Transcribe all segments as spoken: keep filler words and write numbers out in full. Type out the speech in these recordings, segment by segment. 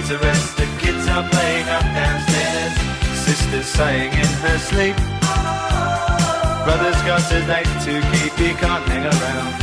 to rest, the kids are playing up downstairs. Sister's sighing in her sleep. Brother's got a date to keep, he can't hang around.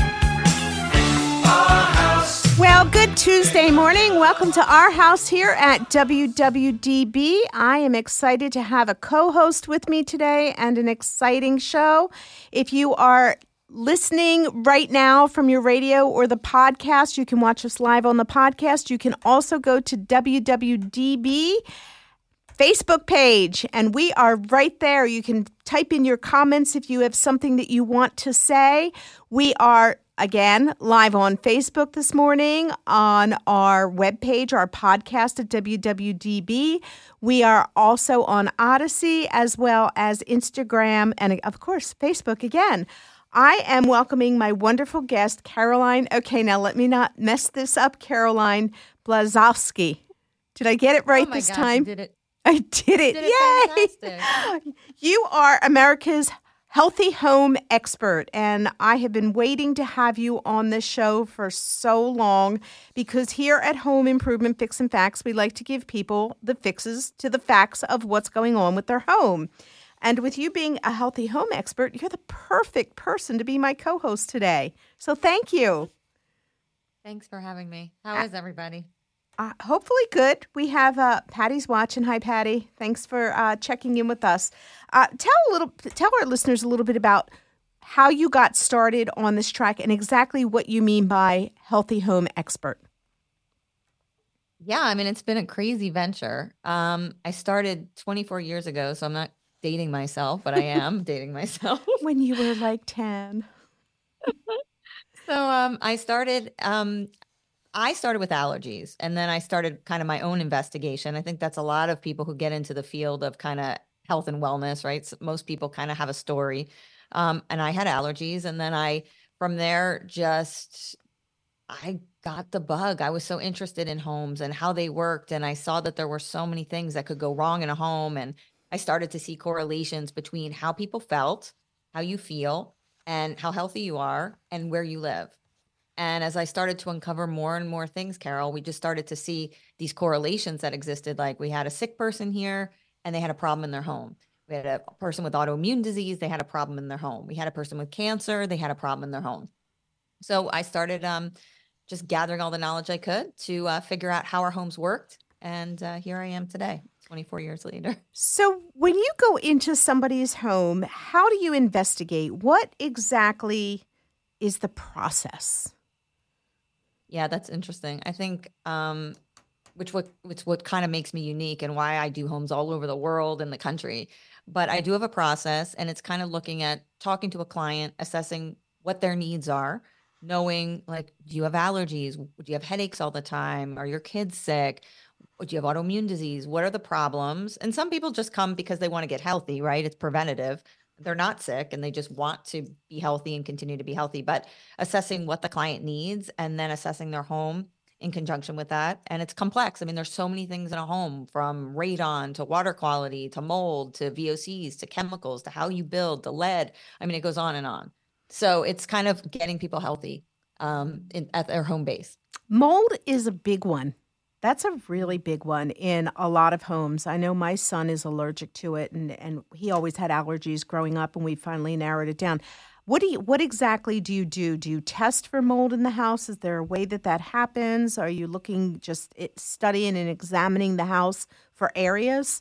Our house. Well, good Tuesday morning. Welcome to Our House here at W W D B. I am excited to have a co-host with me today and an exciting show. If you are listening right now from your radio or the podcast, you can watch us live on the podcast. You can also go to W W D B Facebook page, and we are right there. You can type in your comments if you have something that you want to say. We are, again, live on Facebook this morning, on our webpage, our podcast at W W D B. We are also on Odyssey, as well as Instagram, and of course, Facebook again. I am welcoming my wonderful guest, Caroline. Okay, now let me not mess this up, Caroline Blazowski. Did I get it right oh my this gosh, time? You did it. I did it. You did it Yay! fantastic. You are America's healthy home expert, and I have been waiting to have you on this show for so long because here at Home Improvement Fix and Facts, we like to give people the fixes to the facts of what's going on with their home. And with you being a healthy home expert, you're the perfect person to be my co-host today. So thank you. Thanks for having me. How is everybody? Uh, hopefully good. We have uh, Patty's watching. Hi, Patty. Thanks for uh, checking in with us. Uh, tell a little, tell our listeners a little bit about how you got started on this track and exactly what you mean by healthy home expert. Yeah, I mean, it's been a crazy venture. Um, I started twenty-four years ago, so I'm not dating myself, but I am dating myself. When you were like ten. So um, I started, um, I started with allergies, and then I started kind of my own investigation. I think that's a lot of people who get into the field of kind of health and wellness, right? So most people kind of have a story. Um, and I had allergies, and then I, from there, just, I got the bug. I was so interested in homes and how they worked, and I saw that there were so many things that could go wrong in a home, and I started to see correlations between how people felt, how you feel, and how healthy you are, and where you live. And as I started to uncover more and more things, Carol, we just started to see these correlations that existed. Like we had a sick person here and they had a problem in their home. We had a person with autoimmune disease, they had a problem in their home. We had a person with cancer, they had a problem in their home. So I started um, just gathering all the knowledge I could to uh, figure out how our homes worked. And uh, here I am today, twenty-four years later. So when you go into somebody's home, how do you investigate? What exactly is the process? Yeah, that's interesting. I think, um, which what which what kind of makes me unique and why I do homes all over the world and the country. But I do have a process, and it's kind of looking at talking to a client, assessing what their needs are, knowing like, do you have allergies? Do you have headaches all the time? Are your kids sick? Do you have autoimmune disease? What are the problems? And some people just come because they want to get healthy, right? It's preventative. They're not sick and they just want to be healthy and continue to be healthy, but assessing what the client needs and then assessing their home in conjunction with that. And it's complex. I mean, there's so many things in a home, from radon to water quality, to mold, to V O Cs, to chemicals, to how you build, the lead. I mean, it goes on and on. So it's kind of getting people healthy um, in, at their home base. Mold is a big one. That's a really big one in a lot of homes. I know my son is allergic to it, and, and he always had allergies growing up, and we finally narrowed it down. What do you, what exactly do you do? Do you test for mold in the house? Is there a way that that happens? Are you looking, just studying and examining the house for areas?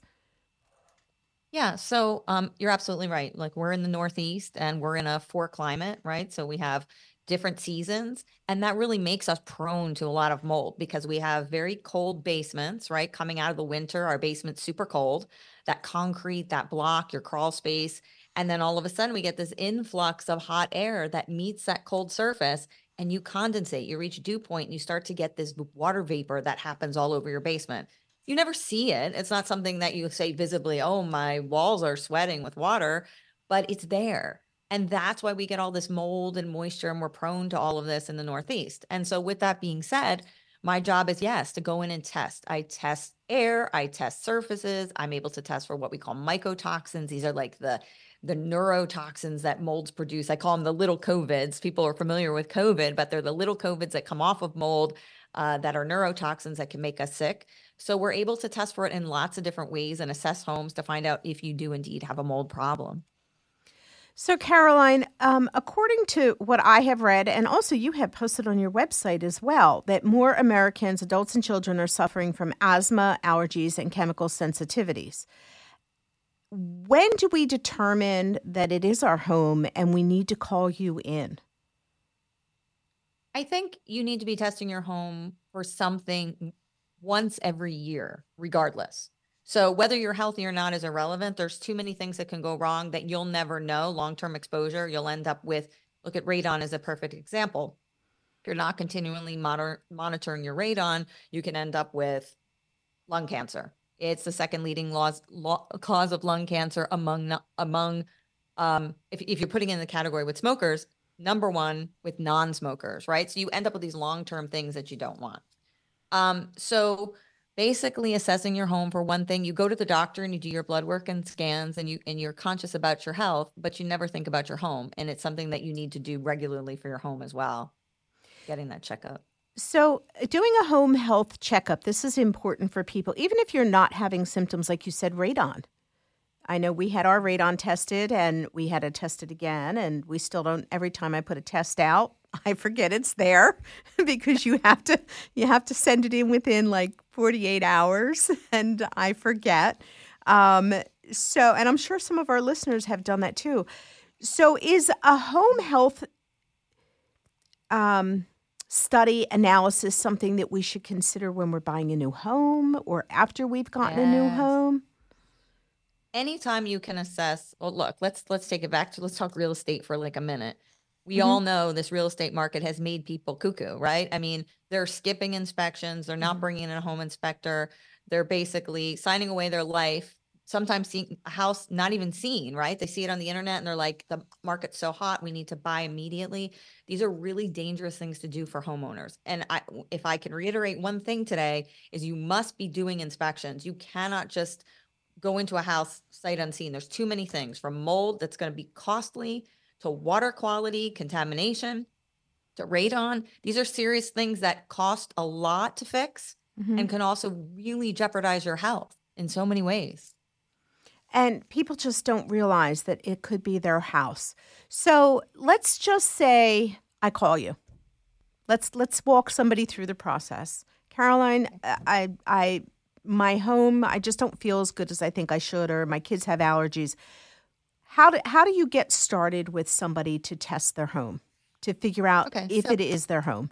Yeah, so um, you're absolutely right. Like, we're in the Northeast and we're in a four climate, right? So we have different seasons, and that really makes us prone to a lot of mold because we have very cold basements, right? Coming out of the winter, our basement's super cold, that concrete, that block, your crawl space. And then all of a sudden we get this influx of hot air that meets that cold surface, and you condensate, you reach dew point, and you start to get this water vapor that happens all over your basement. You never see it. It's not something that you say visibly, oh, my walls are sweating with water, but it's there. And that's why we get all this mold and moisture, and we're prone to all of this in the Northeast. And so with that being said, my job is, yes, to go in and test. I test air, I test surfaces. I'm able to test for what we call mycotoxins. These are like the the neurotoxins that molds produce. I call them the little COVIDs. People are familiar with COVID, but they're the little COVIDs that come off of mold uh, that are neurotoxins that can make us sick. So we're able to test for it in lots of different ways and assess homes to find out if you do indeed have a mold problem. So, Caroline, um, according to what I have read, and also you have posted on your website as well, that more Americans, adults and children, are suffering from asthma, allergies, and chemical sensitivities. When do we determine that it is our home and we need to call you in? I think you need to be testing your home for something once every year, regardless. So whether you're healthy or not is irrelevant. There's too many things that can go wrong that you'll never know. Long-term exposure, you'll end up with, look at radon as a perfect example. If you're not continually moder- monitoring your radon, you can end up with lung cancer. It's the second leading laws, law, cause of lung cancer among, among um, if, if you're putting in the category with smokers, number one with non-smokers, right? So you end up with these long-term things that you don't want. Um, so basically assessing your home for one thing, you go to the doctor and you do your blood work and scans and you, and you're conscious about your health, but you never think about your home. And it's something that you need to do regularly for your home as well, getting that checkup. So doing a home health checkup, this is important for people, even if you're not having symptoms, like you said, radon. I know we had our radon tested and we had it tested again, and we still don't, every time I put a test out, I forget it's there because you have to you have to send it in within like forty-eight hours, and I forget. Um, so, and I'm sure some of our listeners have done that too. So is a home health um, study analysis something that we should consider when we're buying a new home or after we've gotten yes. a new home? Anytime you can assess, well, look, let's let's take it back to, let's talk real estate for like a minute. We Mm-hmm. all know this real estate market has made people cuckoo, right? I mean, they're skipping inspections. They're not Mm-hmm. bringing in a home inspector. They're basically signing away their life, sometimes seeing a house not even seen, right? They see it on the internet and they're like, the market's so hot, we need to buy immediately. These are really dangerous things to do for homeowners. And I, if I can reiterate one thing today, is you must be doing inspections. You cannot just go into a house sight unseen. There's too many things, from mold that's going to be costly to water quality, contamination, to radon. These are serious things that cost a lot to fix Mm-hmm. and can also really jeopardize your health in so many ways. And people just don't realize that it could be their house. So let's just say I call you. Let's let's walk somebody through the process. Caroline, I I my home, I just don't feel as good as I think I should, or my kids have allergies. How do how do you get started with somebody to test their home, to figure out Okay, if so- it is their home?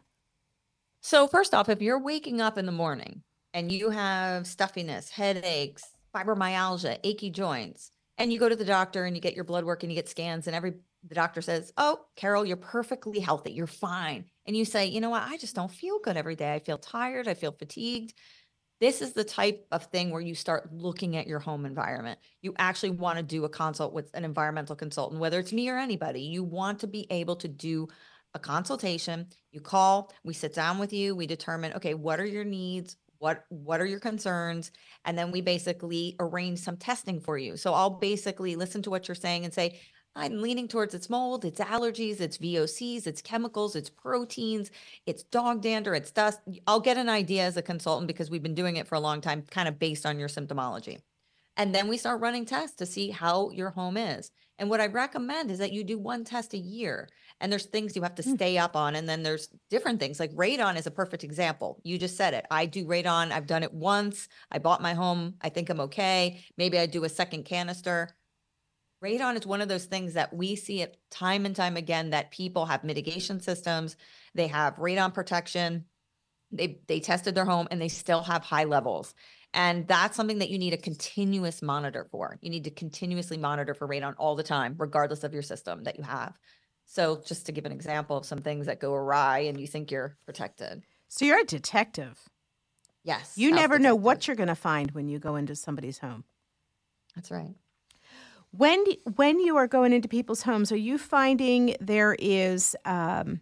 So first off, if you're waking up in the morning and you have stuffiness, headaches, fibromyalgia, achy joints, and you go to the doctor and you get your blood work and you get scans, and every the doctor says, "Oh, Carol, you're perfectly healthy. You're fine." And you say, "You know what? I just don't feel good every day. I feel tired. I feel fatigued." This is the type of thing where you start looking at your home environment. You actually want to do a consult with an environmental consultant, whether it's me or anybody. You want to be able to do a consultation. You call, we sit down with you, we determine, okay, what are your needs? What, what are your concerns? And then we basically arrange some testing for you. So I'll basically listen to what you're saying and say, I'm leaning towards it's mold, it's allergies, it's V O Cs, it's chemicals, it's proteins, it's dog dander, it's dust. I'll get an idea as a consultant because we've been doing it for a long time, kind of based on your symptomology. And then we start running tests to see how your home is. And what I recommend is that you do one test a year. And there's things you have to stay up on. And then there's different things, like radon is a perfect example. You just said it. I do radon. I've done it once. I bought my home. I think I'm okay. Maybe I do a second canister. Radon is one of those things that we see it time and time again, that people have mitigation systems. They have radon protection. They, they tested their home and they still have high levels. And that's something that you need a continuous monitor for. You need to continuously monitor for radon all the time, regardless of your system that you have. So just to give an example of some things that go awry and you think you're protected. So you're a detective. Yes. You house never know detective. what you're going to find when you go into somebody's home. That's right. When when you are going into people's homes, are you finding there is um,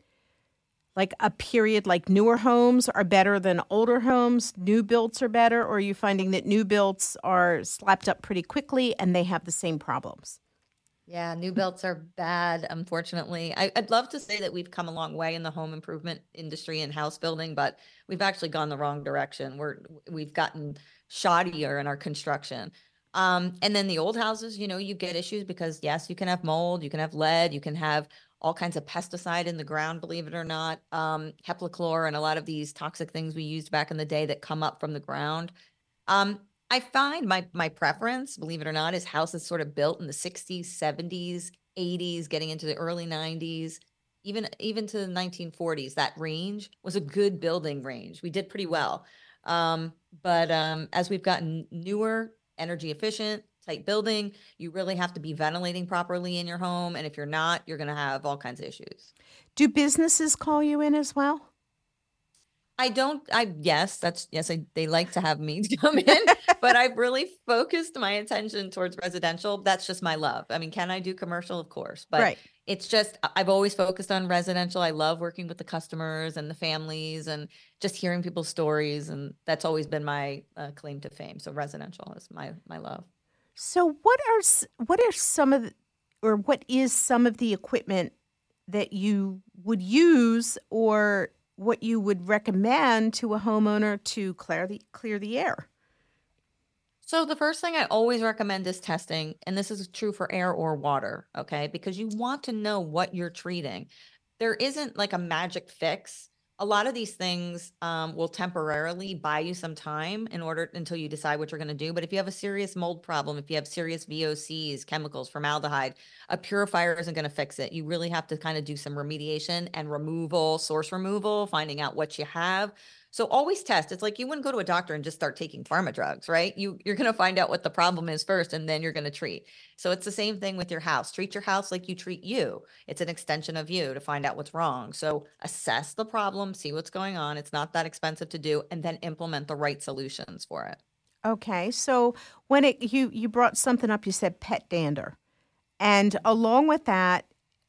like a period, like newer homes are better than older homes, new builds are better, or are you finding that new builds are slapped up pretty quickly and they have the same problems? Yeah, new builds are bad, unfortunately. I, I'd love to say that we've come a long way in the home improvement industry and house building, but we've actually gone the wrong direction. We're we've gotten shoddier in our construction. Um, and then the old houses, you know, you get issues because yes, you can have mold, you can have lead, you can have all kinds of pesticide in the ground, believe it or not, um, heptachlor and a lot of these toxic things we used back in the day that come up from the ground. Um, I find my my preference, believe it or not, is houses sort of built in the sixties, seventies, eighties, getting into the early nineties, even even to the nineteen forties. That range was a good building range. We did pretty well. Um, but um, as we've gotten newer, energy efficient, type building, you really have to be ventilating properly in your home. And if you're not, you're going to have all kinds of issues. Do businesses call you in as well? I don't, I, yes, that's, yes, I, they like to have me come in, but I've really focused my attention towards residential. That's just my love. I mean, can I do commercial? Of course, but Right. it's just, I've always focused on residential. I love working with the customers and the families and just hearing people's stories. And that's always been my uh, claim to fame. So residential is my, my love. So what are s- what are some of the, or what is some of the equipment that you would use or what you would recommend to a homeowner to clear the clear the air? So the first thing I always recommend is testing, and this is true for air or water, okay? Because you want to know what you're treating. There isn't like a magic fix. A lot of these things um, will temporarily buy you some time in order until you decide what you're going to do. But if you have a serious mold problem, if you have serious V O Cs, chemicals, formaldehyde, a purifier isn't going to fix it. You really have to kind of do some remediation and removal, source removal, finding out what you have. So always test. It's like you wouldn't go to a doctor and just start taking pharma drugs, right? You, you're going to find out what the problem is first, and then you're going to treat. So it's the same thing with your house. Treat your house like you treat you. It's an extension of you to find out what's wrong. So assess the problem, see what's going on. It's not that expensive to do, and then implement the right solutions for it. Okay, so when it you you brought something up, you said pet dander, and along with that,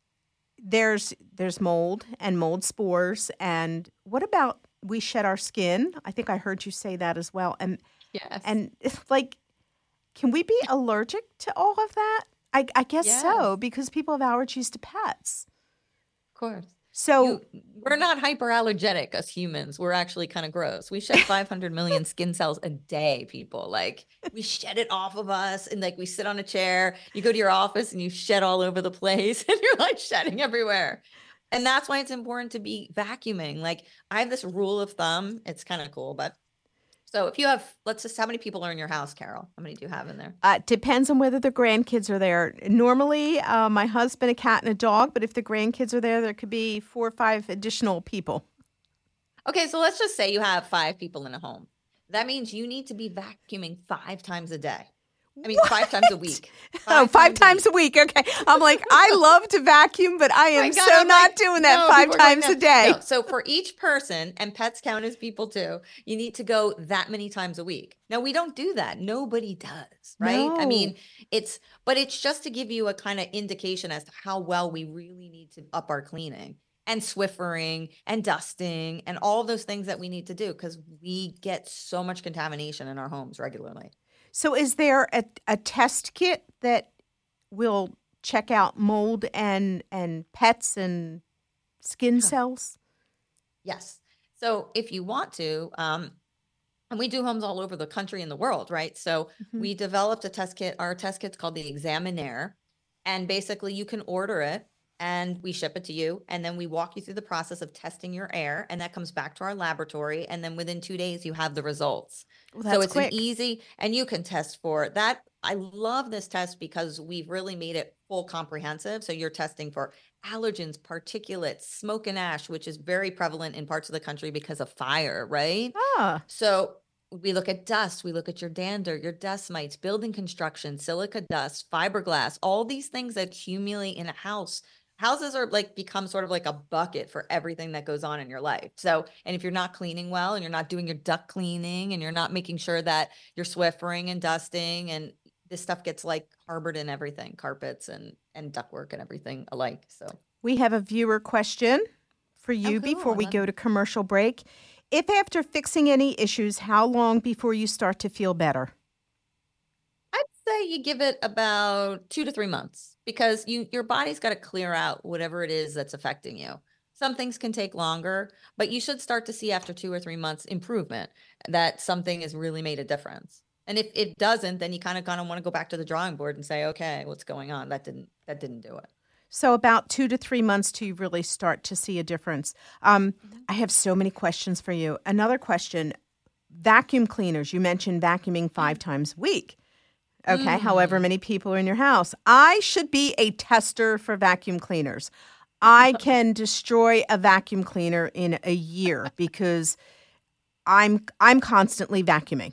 there's there's mold and mold spores. And what about we shed our skin? I think I heard you say that as well. And Yes. and like, can we be allergic to all of that? I, I guess Yes. so, because people have allergies to pets. Of course. So You, we're not hyperallergenic as humans. We're actually kind of gross. We shed five hundred million skin cells a day, people. Like we shed it off of us, and like we sit on a chair. You go to your office and you shed all over the place and you're like shedding everywhere. And that's why it's important to be vacuuming. Like I have this rule of thumb. It's kind of cool, but so if you have, let's just, how many people are in your house, Carol? How many do you have in there? Uh, depends on whether the grandkids are there. Normally, uh, my husband, a cat, and a dog. But if the grandkids are there, there could be four or five additional people. Okay, so let's just say you have five people in a home. That means you need to be vacuuming five times a day. I mean, five times a week. Oh, five times a week. Okay. I'm like, I love to vacuum, but I am My God, so I'm not like, doing that no, five people are going, times no, a day. no. So for each person, and pets count as people too, you need to go that many times a week. Now, we don't do that. Nobody does, right? I No. mean, it's, but it's just to give you a kind of indication as to how well we really need to up our cleaning and Swiffering and dusting and all those things that we need to do because we get so much contamination in our homes regularly. So is there a, a test kit that will check out mold and, and pets and skin cells? Yes. So if you want to, um, and we do homes all over the country and the world, right? So Mhm. we developed a test kit. Our test kit's called the Examinaire. And basically you can order it and we ship it to you. And then we walk you through the process of testing your air. And that comes back to our laboratory. And then within two days, you have the results. Well, So that's it's quick. an easy, and you can test for that. I love this test because we've really made it full comprehensive. So you're testing for allergens, particulates, smoke and ash, which is very prevalent in parts of the country because of fire, right? Ah, So we look at dust, we look at your dander, your dust mites, building construction, silica dust, fiberglass, all these things that accumulate in a house. Houses are like become sort of like a bucket for everything that goes on in your life. So, and if you're not cleaning well and you're not doing your duct cleaning and you're not making sure that you're Swiffering and dusting, and this stuff gets like harbored in everything, carpets and and ductwork and everything alike. So we have a viewer question for you Oh, cool. before I we love go to commercial break. If after fixing any issues, how long before you start to feel better? I'd say you give it about two to three months because you your body's got to clear out whatever it is that's affecting you. Some things can take longer, but you should start to see after two or three months improvement that something has really made a difference. And if it doesn't, then you kind of kind of want to go back to the drawing board and say, okay, what's going on? That didn't that didn't do it. So about two to three months to really start to see a difference. Um, mm-hmm. I have so many questions for you. Another question, vacuum cleaners. You mentioned vacuuming five mm-hmm. times a week. Okay, mm-hmm. however many people are in your house. I should be a tester for vacuum cleaners. I can destroy a vacuum cleaner in a year because I'm I'm constantly vacuuming.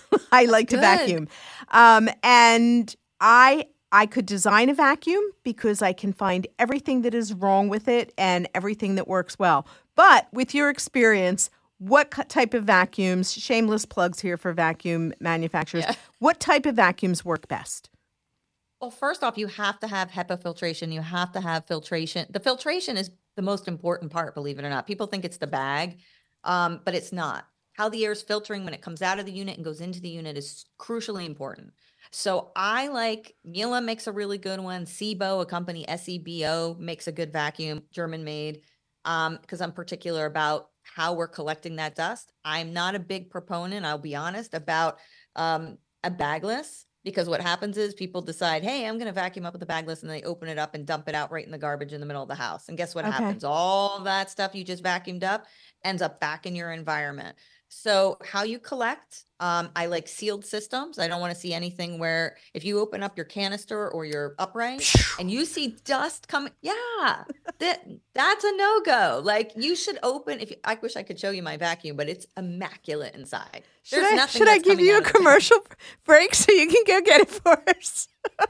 I like to Good. vacuum. Um, and I I could design a vacuum because I can find everything that is wrong with it and everything that works well. But with your experience, what type of vacuums, shameless plugs here for vacuum manufacturers, yeah. what type of vacuums work best? Well, first off, you have to have HEPA filtration. You have to have filtration. The filtration is the most important part, believe it or not. People think it's the bag, um, but it's not. How the air is filtering when it comes out of the unit and goes into the unit is crucially important. So I like, Miele makes a really good one. Sebo, a company, S E B O, makes a good vacuum, German made, um, because I'm particular about how we're collecting that dust. I'm not a big proponent, I'll be honest, about um, a bagless, because what happens is people decide, hey, I'm going to vacuum up with a bagless, and they open it up and dump it out right in the garbage in the middle of the house. And guess what Okay. happens? All that stuff you just vacuumed up ends up back in your environment. So how you collect, um, I like sealed systems. I don't want to see anything where if you open up your canister or your upright and you see dust coming, yeah, that that's a no-go. Like you should open, if you, I wish I could show you my vacuum, but it's immaculate inside. Should There's I, nothing should I that's give coming you a out of the commercial break so you can go get it for us?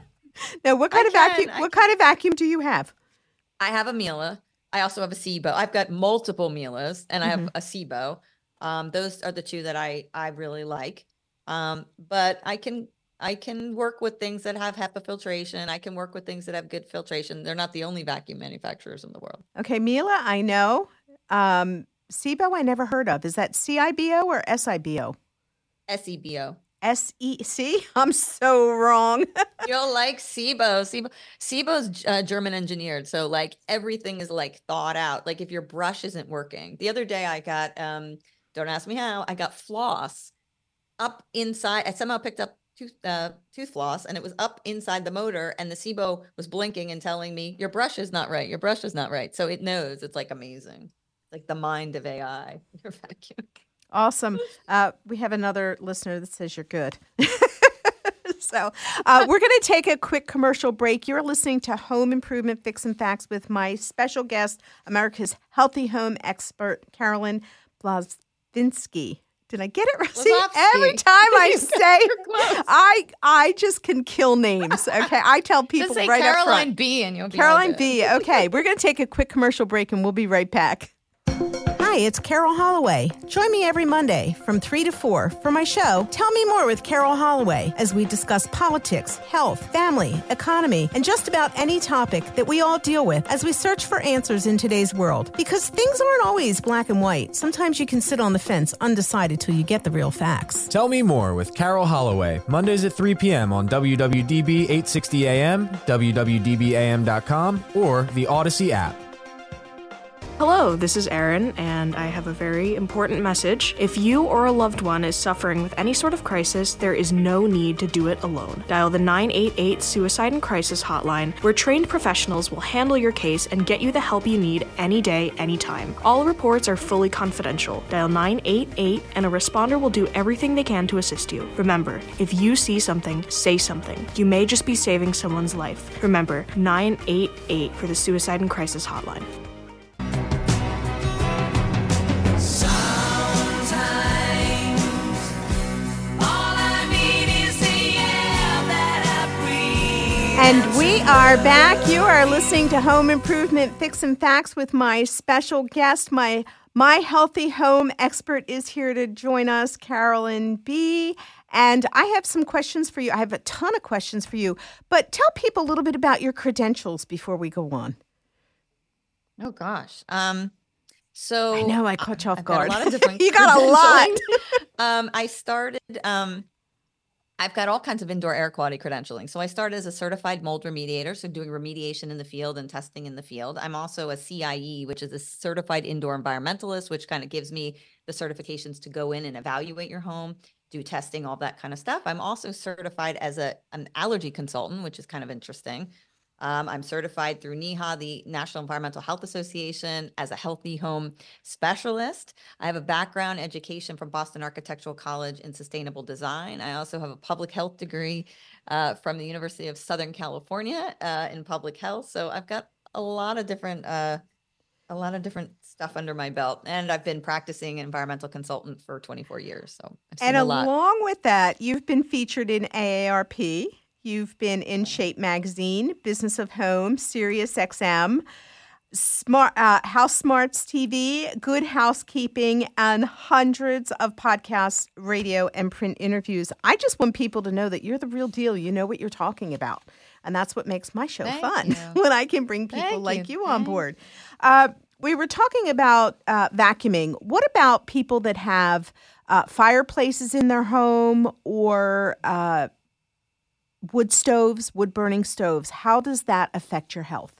Now, what kind I of can, vacuum? I What kind of vacuum do you have? I have a Miele. I also have a Sebo. I've got multiple Mieles and I have a Sebo. Um, those are the two that I, I really like. Um, but I can, I can work with things that have HEPA filtration. I can work with things that have good filtration. They're not the only vacuum manufacturers in the world. Okay, Miele, I know. Um, Sebo, I never heard of. Is that C I B O or S I B O? S E B O. S E C? I'm so wrong. You'll like Sebo. Sebo. Sebo's uh, German engineered. So like everything is like thought out. Like if your brush isn't working. The other day I got, um, don't ask me how, I got floss up inside. I somehow picked up tooth, uh, tooth floss and it was up inside the motor and the Sebo was blinking and telling me your brush is not right. Your brush is not right. So it knows. It's like amazing. Like the mind of A I. Your vacuum. Awesome. Uh, we have another listener that says you're good. So uh, we're going to take a quick commercial break. You're listening to Home Improvement Fix and Facts with my special guest, America's healthy home expert, Carolyn Blazvinsky. Did I get it right? See, every time I say, I I just can kill names. Okay, I tell people just say right Caroline up front. B. and you'll be Caroline B. Okay, we're going to take a quick commercial break and we'll be right back. Hi, it's Carol Holloway. Join me every Monday from three to four for my show, Tell Me More with Carol Holloway, as we discuss politics, health, family, economy, and just about any topic that we all deal with as we search for answers in today's world. Because things aren't always black and white. Sometimes you can sit on the fence undecided till you get the real facts. Tell Me More with Carol Holloway, Mondays at three p.m. on W W D B eight sixty A M, W W D B A M dot com, or the Odyssey app. Hello, this is Erin, and I have a very important message. If you or a loved one is suffering with any sort of crisis, there is no need to do it alone. Dial the nine eight eight Suicide and Crisis hotline, where trained professionals will handle your case and get you the help you need any day, anytime. All reports are fully confidential. Dial nine eight eight, and a responder will do everything they can to assist you. Remember, if you see something, say something. You may just be saving someone's life. Remember, nine eight eight for the Suicide and Crisis hotline. And we are back. You are listening to Home Improvement Fix and Facts with my special guest. My my healthy home expert is here to join us, Carolyn B. And I have some questions for you. I have a ton of questions for you. But tell people a little bit about your credentials before we go on. Oh, gosh. Um, so I know I caught you off I've guard. Got a lot of different you got a lot. um, I started... Um, I've got all kinds of indoor air quality credentialing. So I started as a certified mold remediator, so doing remediation in the field and testing in the field. I'm also a C I E, which is a certified indoor environmentalist, which kind of gives me the certifications to go in and evaluate your home, do testing, all that kind of stuff. I'm also certified as a an allergy consultant, which is kind of interesting. Um, I'm certified through NEHA, the National Environmental Health Association, as a healthy home specialist. I have a background education from Boston Architectural College in sustainable design. I also have a public health degree uh, from the University of Southern California uh, in public health. So I've got a lot of different, uh, a lot of different stuff under my belt, and I've been practicing environmental consultant for twenty-four years. So I've seen And a lot. along with that, you've been featured in A A R P. You've been in Shape Magazine, Business of Home, Sirius X M, Smart uh, House Smarts T V, Good Housekeeping, and hundreds of podcasts, radio, and print interviews. I just want people to know that you're the real deal. You know what you're talking about. And that's what makes my show Thank fun, you. when I can bring people Thank like you. you on Thank- board. Uh, we were talking about uh, vacuuming. What about people that have uh, fireplaces in their home or uh, wood stoves, wood-burning stoves? How does that affect your health?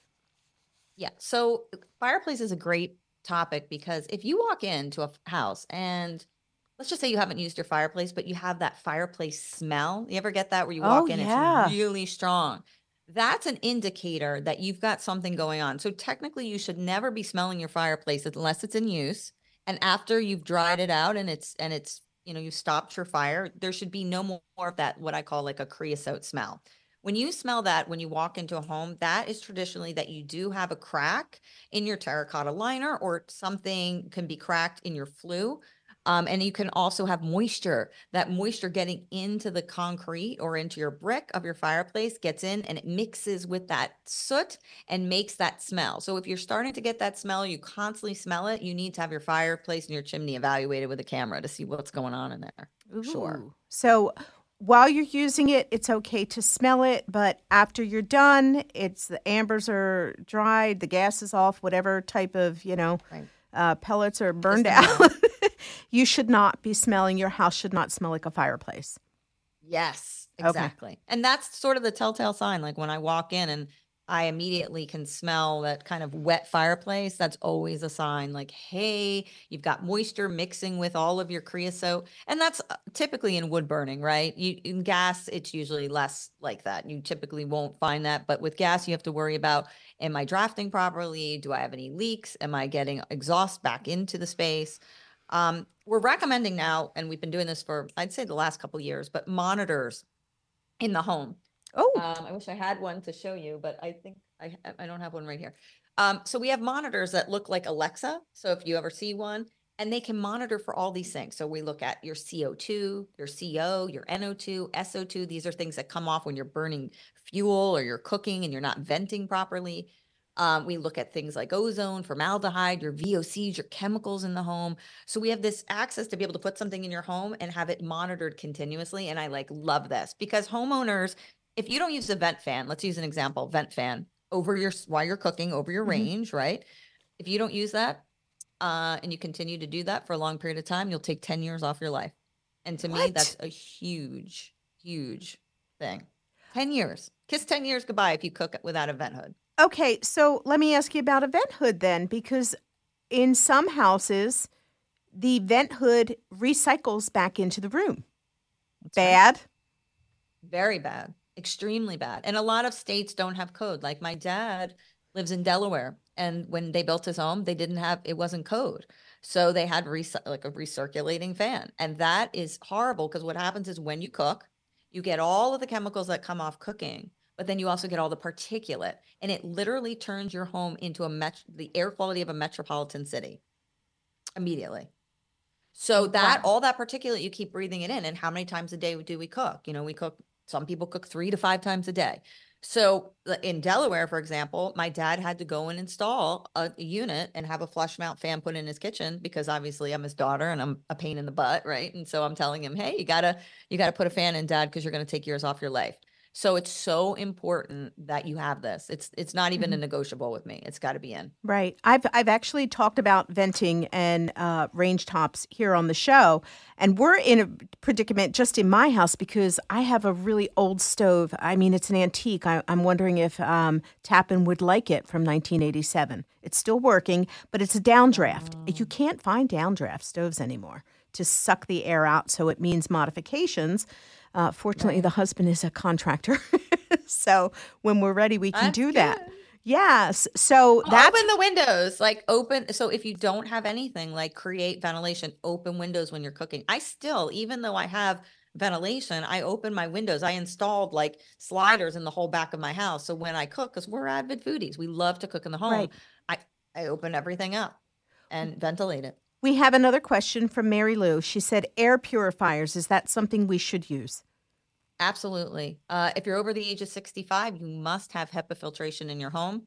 Yeah. So fireplace is a great topic because if you walk into a f- house and let's just say you haven't used your fireplace, but you have that fireplace smell. You ever get that where you walk Oh, in, yeah. it's really strong. That's an indicator that you've got something going on. So technically you should never be smelling your fireplace unless it's in use. And after you've dried it out and it's, and it's, you know, you stopped your fire, there should be no more of that, what I call like a creosote smell. When you smell that, when you walk into a home, that is traditionally that you do have a crack in your terracotta liner or something can be cracked in your flue. Um, and you can also have moisture. That moisture getting into the concrete or into your brick of your fireplace gets in and it mixes with that soot and makes that smell. So if you're starting to get that smell, you constantly smell it, you need to have your fireplace and your chimney evaluated with a camera to see what's going on in there. Sure. Ooh. So while you're using it, it's okay to smell it, but after you're done, it's the ambers are dried, the gas is off, whatever type of, you know, Right. uh, pellets are burned Just out. You should not be smelling, your house should not smell like a fireplace. Yes, Okay. exactly. And that's sort of the telltale sign. Like when I walk in and I immediately can smell that kind of wet fireplace, that's always a sign like, hey, you've got moisture mixing with all of your creosote. And that's uh, typically in wood burning, right? You, in gas, it's usually less like that. You typically won't find that. But with gas, you have to worry about, am I drafting properly? Do I have any leaks? Am I getting exhaust back into the space? Um, we're recommending now, and we've been doing this for, I'd say the last couple of years, but monitors in the home. Oh, Um, I wish I had one to show you, but I think I, I don't have one right here. Um, so we have monitors that look like Alexa. So if you ever see one, and they can monitor for all these things. So we look at your C O two, your C O, your N O two, S O two. These are things that come off when you're burning fuel or you're cooking and you're not venting properly. Um, we look at things like ozone, formaldehyde, your V O Cs, your chemicals in the home. So we have this access to be able to put something in your home and have it monitored continuously. And I like love this because homeowners, if you don't use a vent fan, let's use an example, vent fan over your, while you're cooking over your Mhm. range, right? If you don't use that uh, and you continue to do that for a long period of time, you'll take ten years off your life. And to me, What? that's a huge, huge thing. ten years. Kiss ten years goodbye if you cook without a vent hood. okay. So let me ask you about a vent hood then, because in some houses, the vent hood recycles back into the room. That's right. Bad? Very bad, extremely bad. And a lot of states don't have code. Like my dad lives in Delaware, and when they built his home, they didn't have, it wasn't code. So they had rec- like a recirculating fan. And that is horrible because what happens is when you cook, you get all of the chemicals that come off cooking, but then you also get all the particulate. And it literally turns your home into a met- the air quality of a metropolitan city immediately. So that Wow. all that particulate, you keep breathing it in. And how many times a day do we cook? You know, we cook, some people cook three to five times a day. So the- in Delaware, for example, my dad had to go and install a, a unit and have a flush mount fan put in his kitchen because obviously I'm his daughter and I'm a pain in the butt, right? And so I'm telling him, hey, you gotta you gotta put a fan in, Dad, because you're gonna take years off your life. So it's so important that you have this. It's it's not even Mhm. a negotiable with me. It's got to be in. Right. I've I've actually talked about venting and uh, range tops here on the show, and we're in a predicament just in my house because I have a really old stove. I mean, it's an antique. I, I'm wondering if um, Tappan would like it from nineteen eighty-seven. It's still working, but it's a downdraft. Oh. You can't find downdraft stoves anymore to suck the air out, so it means modifications. Uh, fortunately, Right. the husband is a contractor, so when we're ready, we can That's do that. good. Yes. So Well, that's open the windows, like open. So if you don't have anything, like create ventilation, open windows when you're cooking. I still, even though I have ventilation, I open my windows. I installed like sliders in the whole back of my house. So when I cook, because we're avid foodies, we love to cook in the home. right. I, I open everything up and ventilate it. We have another question from Mary Lou. She said, air purifiers, is that something we should use? Absolutely. Uh, if you're over the age of sixty-five, you must have HEPA filtration in your home.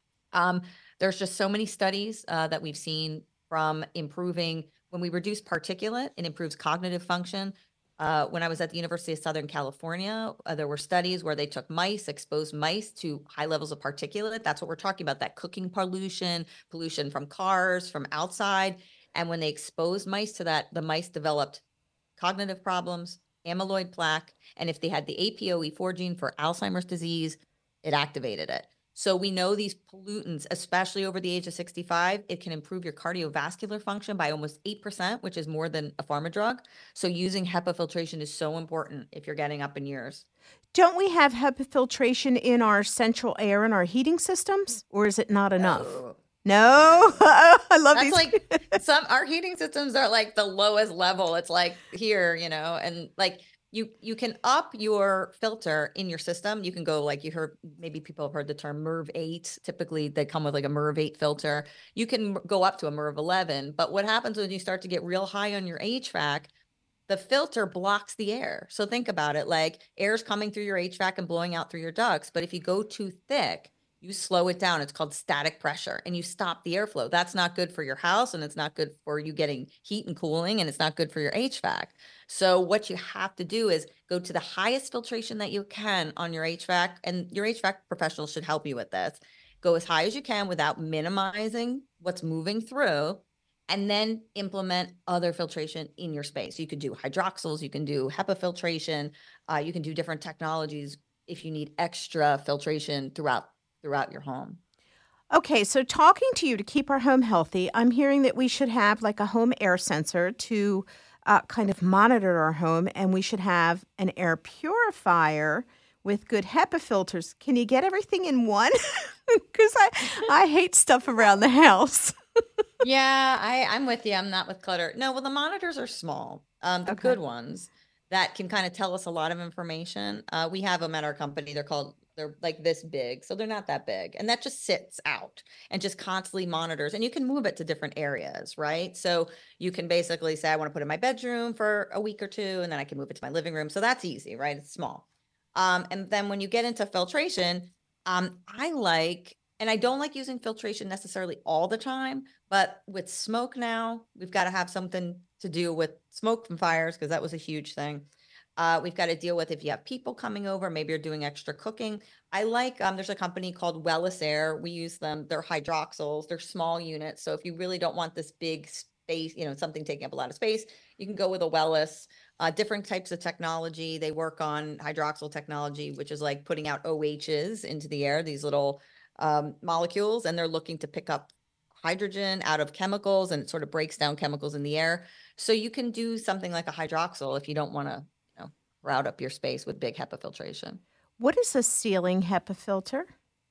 Um, there's just so many studies uh, that we've seen from improving when we reduce particulate, it improves cognitive function. Uh, when I was at the University of Southern California, uh, there were studies where they took mice, exposed mice to high levels of particulate. That's what we're talking about, that cooking pollution, pollution from cars, from outside. And when they exposed mice to that, the mice developed cognitive problems, amyloid plaque, and if they had the A P O E four gene for Alzheimer's disease, it activated it. So we know these pollutants, especially over the age of sixty-five, it can improve your cardiovascular function by almost eight percent, which is more than a pharma drug. So using HEPA filtration is so important if you're getting up in years. Don't we have HEPA filtration in our central air and our heating systems, or is it not enough? Oh. No, I love That's these. like some, our heating systems are like the lowest level. It's like here, you know, and like you, you can up your filter in your system. You can go like you heard, maybe people have heard the term MERV eight. Typically they come with like a MERV eight filter. You can go up to a MERV eleven, but what happens when you start to get real high on your H V A C, the filter blocks the air. So think about it, like air's coming through your H V A C and blowing out through your ducts. But if you go too thick, you slow it down. It's called static pressure, and you stop the airflow. That's not good for your house, and it's not good for you getting heat and cooling, and it's not good for your H V A C. So what you have to do is go to the highest filtration that you can on your H V A C, and your H V A C professional should help you with this. Go as high as you can without minimizing what's moving through, and then implement other filtration in your space. You could do hydroxyls, you can do HEPA filtration, uh, you can do different technologies if you need extra filtration throughout throughout your home. Okay, so talking to you to keep our home healthy, I'm hearing that we should have like a home air sensor to uh, kind of monitor our home, and we should have an air purifier with good HEPA filters. Can you get everything in one? Because I, I hate stuff around the house. Yeah, I, I'm with you. I'm not with clutter. No, well, the monitors are small, um, the Okay. good ones that can kind of tell us a lot of information. Uh, we have them at our company. They're called, they're like this big. So they're not that big. And that just sits out and just constantly monitors. And you can move it to different areas, right? So you can basically say, I want to put it in my bedroom for a week or two, and then I can move it to my living room. So that's easy, right? It's small. Um, and then when you get into filtration, um, I like, and I don't like using filtration necessarily all the time, but with smoke now, we've got to have something to do with smoke from fires, because that was a huge thing. Uh, we've got to deal with if you have people coming over, maybe you're doing extra cooking. I like, um, there's a company called Wellis Air. We use them. They're hydroxyls. They're small units. So if you really don't want this big space, you know, something taking up a lot of space, you can go with a Wellis. Uh, different types of technology. They work on hydroxyl technology, which is like putting out O H's into the air, these little um, molecules, and they're looking to pick up hydrogen out of chemicals, and it sort of breaks down chemicals in the air. So you can do something like a hydroxyl if you don't want to, you know, route up your space with big HEPA filtration. What is a ceiling HEPA filter?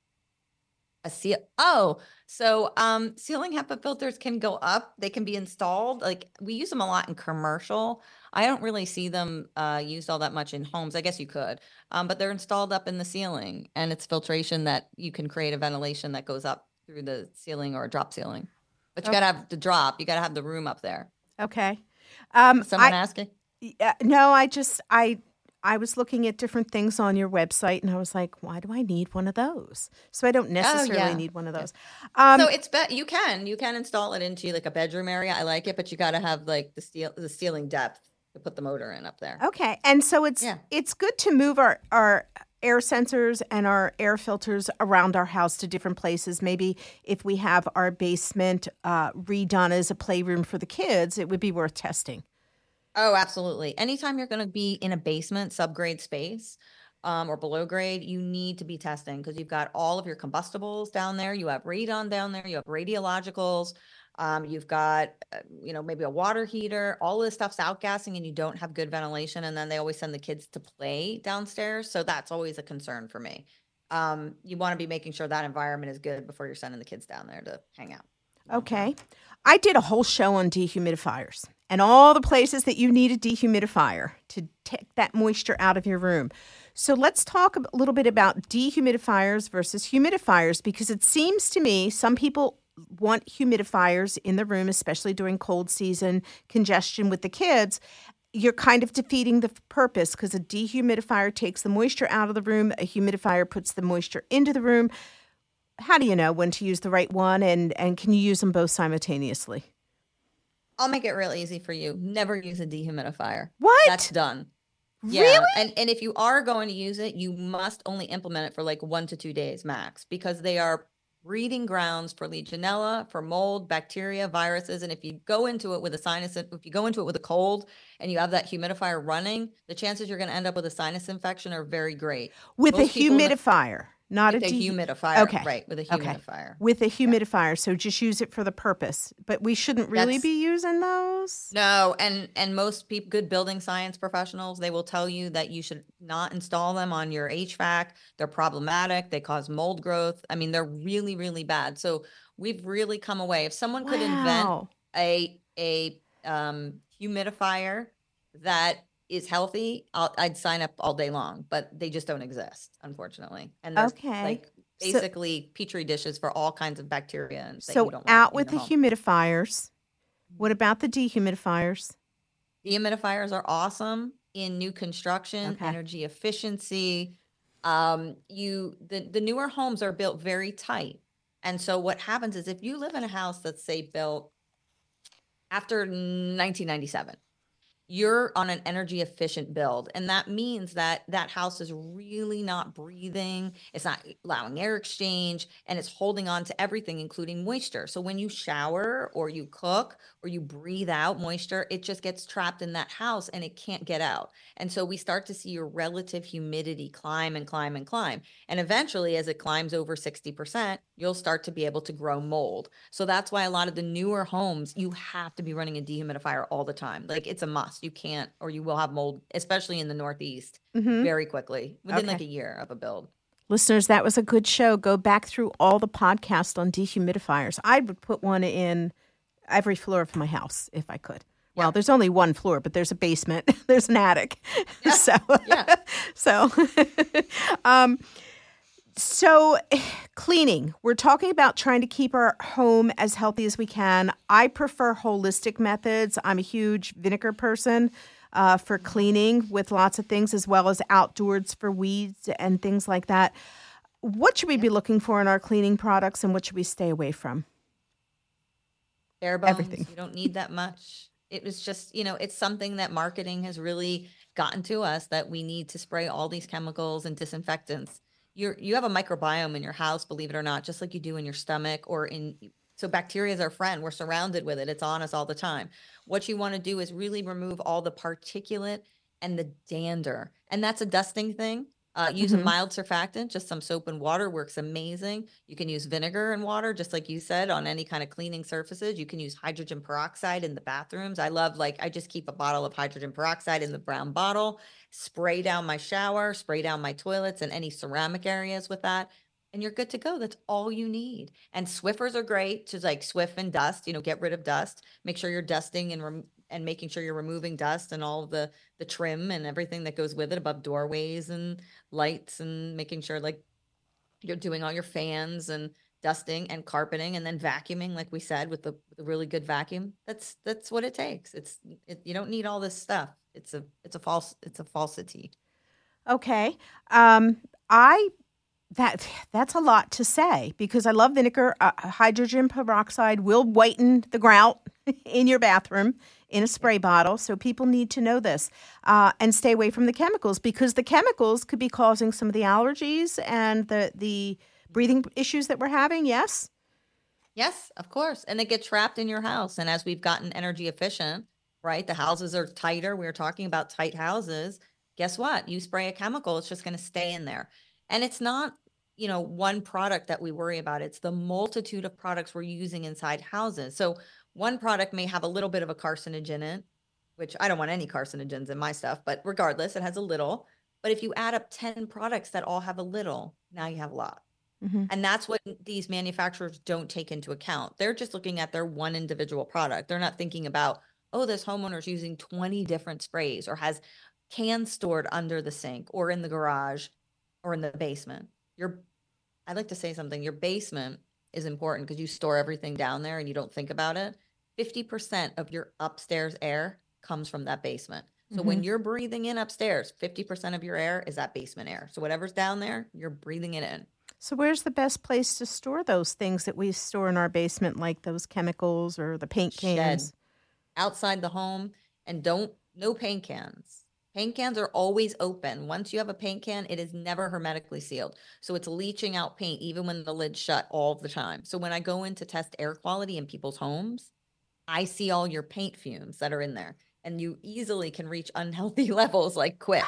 A seal. Oh, so um, ceiling HEPA filters can go up. They can be installed. Like we use them a lot in commercial. I don't really see them uh, used all that much in homes. I guess you could, um, but they're installed up in the ceiling, and it's filtration that you can create a ventilation that goes up through the ceiling or a drop ceiling. But you Okay. got to have the drop. You got to have the room up there. Okay. Um, Someone I- asking? Yeah, no, I just I I was looking at different things on your website, and I was like, why do I need one of those? So I don't necessarily yeah. need one of those. Um, So it's bet you can you can install it into like a bedroom area. I like it, but you got to have like the steel the ceiling depth to put the motor in up there. okay, and so it's Yeah. it's good to move our our air sensors and our air filters around our house to different places. Maybe if we have our basement uh, redone as a playroom for the kids, it would be worth testing. Oh, absolutely. Anytime you're going to be in a basement, subgrade space, um, or below grade, you need to be testing because you've got all of your combustibles down there. You have radon down there. You have radiologicals. Um, you've got, uh, you know, maybe a water heater. All of this stuff's outgassing and you don't have good ventilation. And then they always send the kids to play downstairs. So that's always a concern for me. Um, you want to be making sure that environment is good before you're sending the kids down there to hang out. Okay. I did a whole show on dehumidifiers and all the places that you need a dehumidifier to take that moisture out of your room. So let's talk a little bit about dehumidifiers versus humidifiers, because it seems to me some people want humidifiers in the room, especially during cold season, congestion with the kids. You're kind of defeating the purpose because a dehumidifier takes the moisture out of the room. A humidifier puts the moisture into the room. How do you know when to use the right one, and, and can you use them both simultaneously? I'll make it real easy for you. Never use a dehumidifier. What? That's done. Yeah. Really? And and if you are going to use it, you must only implement it for like one to two days max, because they are breeding grounds for Legionella, for mold, bacteria, viruses. And if you go into it with a sinus, if you go into it with a cold and you have that humidifier running, the chances you're going to end up with a sinus infection are very great. With Most a people in the- humidifier, not with a a de- humidifier. Okay. Right. With a Okay. humidifier. With a humidifier, so just use it for the purpose. But we shouldn't really That's- be using those. No, and and most people, good building science professionals, they will tell you that you should not install them on your H V A C. They're problematic. They cause mold growth. I mean, they're really, really bad. So we've really come away. If someone could invent Wow. a a um, humidifier that is healthy, I'll, I'd sign up all day long. But they just don't exist, unfortunately. And there's Okay. like So- basically petri dishes for all kinds of bacteria. And that So you don't want out in with the your home. humidifiers. What about the dehumidifiers? Dehumidifiers are awesome in new construction, Okay. energy efficiency. Um, you the, the newer homes are built very tight. And so what happens is if you live in a house that's say built after nineteen ninety-seven, you're on an energy efficient build. And that means that that house is really not breathing. It's not allowing air exchange, and it's holding on to everything, including moisture. So when you shower or you cook or you breathe out moisture, it just gets trapped in that house and it can't get out. And so we start to see your relative humidity climb and climb and climb. And eventually, as it climbs over sixty percent, you'll start to be able to grow mold. So that's why a lot of the newer homes, you have to be running a dehumidifier all the time. Like it's a must. You can't, or you will have mold, especially in the Northeast, Mhm. very quickly, within Okay. like a year of a build. Listeners, that was a good show. Go back through all the podcasts on dehumidifiers. I would put one in every floor of my house if I could. Well, there's only one floor, but there's a basement, there's an attic. So, Yeah. so, um, so cleaning. We're talking about trying to keep our home as healthy as we can. I prefer holistic methods. I'm a huge vinegar person uh, for cleaning with lots of things, as well as outdoors for weeds and things like that. What should we be looking for in our cleaning products, and what should we stay away from? Bare bones. Everything. You don't need that much. It was just, you know, it's something that marketing has really gotten to us, that we need to spray all these chemicals and disinfectants. You're, you have a microbiome in your house, believe it or not, just like you do in your stomach or in, so bacteria is our friend. We're surrounded with it. It's on us all the time. What you want to do is really remove all the particulate and the dander. And that's a dusting thing. Uh, use Mhm. a mild surfactant, just some soap and water works amazing. You can use vinegar and water, just like you said, on any kind of cleaning surfaces. You can use hydrogen peroxide in the bathrooms. I love, like, I just keep a bottle of hydrogen peroxide in the brown bottle, spray down my shower, spray down my toilets and any ceramic areas with that. And you're good to go. That's all you need. And Swiffers are great to like Swift and dust, you know, get rid of dust. Make sure you're dusting and rem- and making sure you're removing dust and all of the the trim and everything that goes with it above doorways and lights, and making sure like you're doing all your fans and dusting and carpeting, and then vacuuming, like we said, with the, the really good vacuum. That's that's what it takes. It's it, you don't need all this stuff. It's a it's a false it's a falsity. Okay. Um, I that that's a lot to say, because I love vinegar. Uh, hydrogen peroxide will whiten the grout in your bathroom in a spray bottle. So people need to know this uh, and stay away from the chemicals, because the chemicals could be causing some of the allergies and the, the breathing issues that we're having. Yes? Yes, of course. And they get trapped in your house. And as we've gotten energy efficient, right, the houses are tighter. We were talking about tight houses. Guess what? You spray a chemical, it's just going to stay in there. And it's not, you know, one product that we worry about. It's the multitude of products we're using inside houses. So one product may have a little bit of a carcinogen in it, which I don't want any carcinogens in my stuff, but regardless, it has a little. But if you add up ten products that all have a little, now you have a lot. Mm-hmm. And that's what these manufacturers don't take into account. They're just looking at their one individual product. They're not thinking about, oh, this homeowner's using twenty different sprays or has cans stored under the sink or in the garage or in the basement. Your, I'd like to say something. Your basement is important because you store everything down there and you don't think about it. fifty percent of your upstairs air comes from that basement. So mm-hmm. when you're breathing in upstairs, fifty percent of your air is that basement air. So whatever's down there, you're breathing it in. So where's the best place to store those things that we store in our basement, like those chemicals or the paint cans? Shed. Outside the home, and don't, no paint cans. Paint cans are always open. Once you have a paint can, it is never hermetically sealed. So it's leaching out paint even when the lid's shut all the time. So when I go in to test air quality in people's homes, I see all your paint fumes that are in there, and you easily can reach unhealthy levels like quick.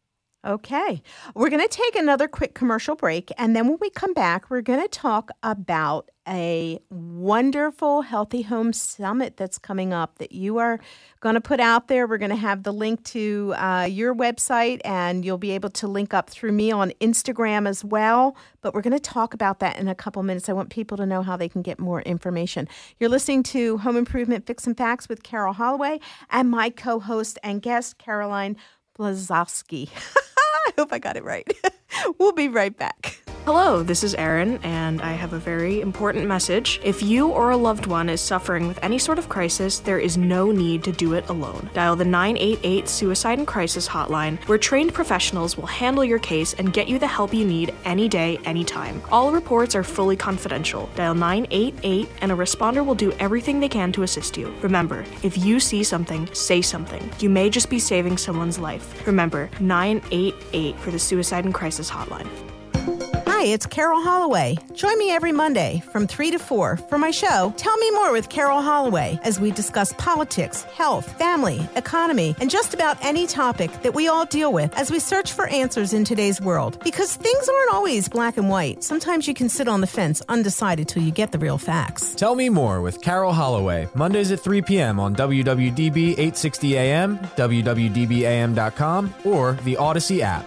Okay. We're going to take another quick commercial break, and then when we come back, we're going to talk about a wonderful Healthy Home Summit that's coming up that you are going to put out there. We're going to have the link to uh, your website, and you'll be able to link up through me on Instagram as well. But we're going to talk about that in a couple minutes. I want people to know how they can get more information. You're listening to Home Improvement Fix and Facts with Carol Holloway and my co-host and guest, Caroline Blazowski. I hope I got it right. We'll be right back. Hello, this is Erin, and I have a very important message. If you or a loved one is suffering with any sort of crisis, there is no need to do it alone. Dial the nine eight eight Suicide and Crisis hotline, where trained professionals will handle your case and get you the help you need any day, anytime. All reports are fully confidential. Dial nine eight eight, and a responder will do everything they can to assist you. Remember, if you see something, say something. You may just be saving someone's life. Remember, nine eight eight for the Suicide and Crisis hotline. Hi, it's Carol Holloway. Join me every Monday from three to four for my show, Tell Me More with Carol Holloway, as we discuss politics, health, family, economy, and just about any topic that we all deal with as we search for answers in today's world. Because things aren't always black and white. Sometimes you can sit on the fence undecided till you get the real facts. Tell Me More with Carol Holloway, Mondays at three p.m. on W W D B eight sixty A M, W W D B A M dot com, or the Odyssey app.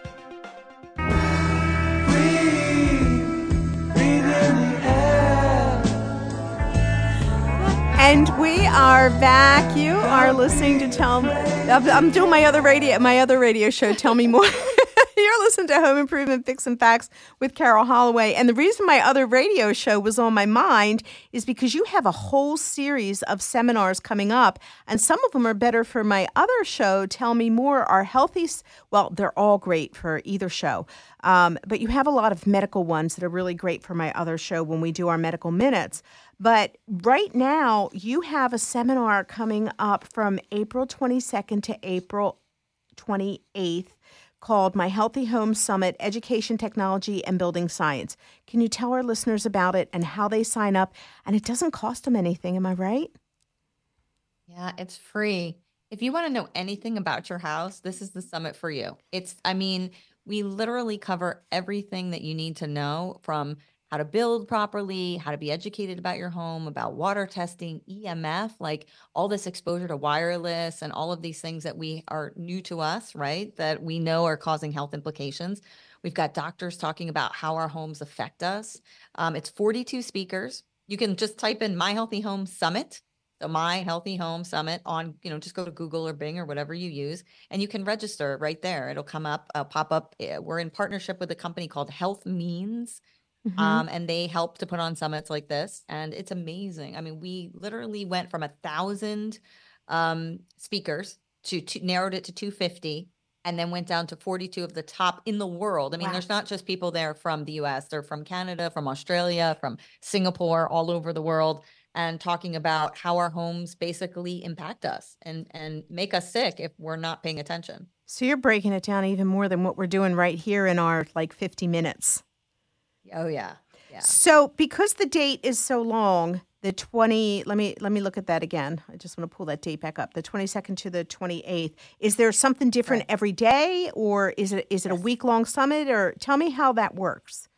And we are back. You are listening to Tell Me. I'm doing my other radio, my other radio show, Tell Me More. You're listening to Home Improvement Fix and Facts with Carol Holloway. And the reason my other radio show was on my mind is because you have a whole series of seminars coming up. And some of them are better for my other show, Tell Me More, are healthy. Well, they're all great for either show. Um, but you have a lot of medical ones that are really great for my other show when we do our medical minutes. But right now, you have a seminar coming up from April twenty-second to April twenty-eighth called My Healthy Home Summit, Education, Technology, and Building Science. Can you tell our listeners about it and how they sign up? And it doesn't cost them anything, am I right? Yeah, it's free. If you want to know anything about your house, this is the summit for you. It's, I mean, we literally cover everything that you need to know, from how to build properly, how to be educated about your home, about water testing, E M F, like all this exposure to wireless and all of these things that we are new to us, right? That we know are causing health implications. We've got doctors talking about how our homes affect us. Um, it's forty-two speakers. You can just type in My Healthy Home Summit. So My Healthy Home Summit on, you know, just go to Google or Bing or whatever you use, and you can register right there. It'll come up, uh, pop up. We're in partnership with a company called Health Means. Mm-hmm. Um, and they help to put on summits like this. And it's amazing. I mean, we literally went from a thousand um, speakers to, to narrowed it to two hundred fifty, and then went down to forty-two of the top in the world. I mean, wow. There's not just people there from the U S, they're from Canada, from Australia, from Singapore, all over the world. and talking about how our homes basically impact us and, and make us sick if we're not paying attention. So you're breaking it down even more than what we're doing right here in our like fifty minutes. Oh, yeah. Yeah. So because the date is so long, the twenty, let me let me look at that again. I just want to pull that date back up. The twenty-second to the twenty-eighth. Is there something different Right. every day, or is it is it Yes. a week-long summit, or tell me how that works?